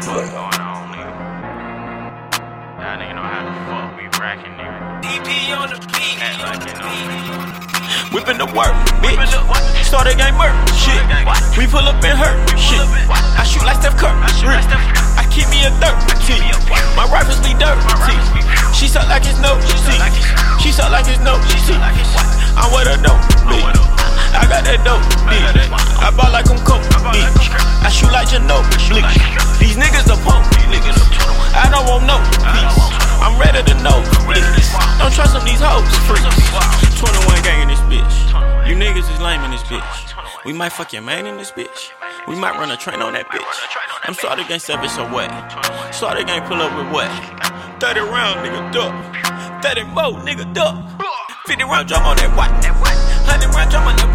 fuck going on, nigga? Y'all nigga know how the fuck we racking, nigga. DP on the beat. Act like you know. Whippin' the work, bitch. Start a game murk, shit. We pull up and hurt, shit. I shoot like Steph Curry, I keep me a 30. My rifles be dirty. She suck like it's no, she suck like it's no, I'm with her dope, bitch. I got that dope, bitch. I ball like I'm coke, bitch. I shoot like Ginobili. These niggas are punk, niggas. I don't want no peace. I'm ready to know, bitch. Don't trust them, these hoes, freaks. 21 gang in this bitch. You niggas is lame in this bitch. We might fuck your man in this bitch. We might run a train on that bitch. I'm sorry the gang 7 so wet. Sorry the gang pull up with what? 30 round, nigga, duck. 30 more, nigga, duck. 50 round drum on that white. 100 round drum on that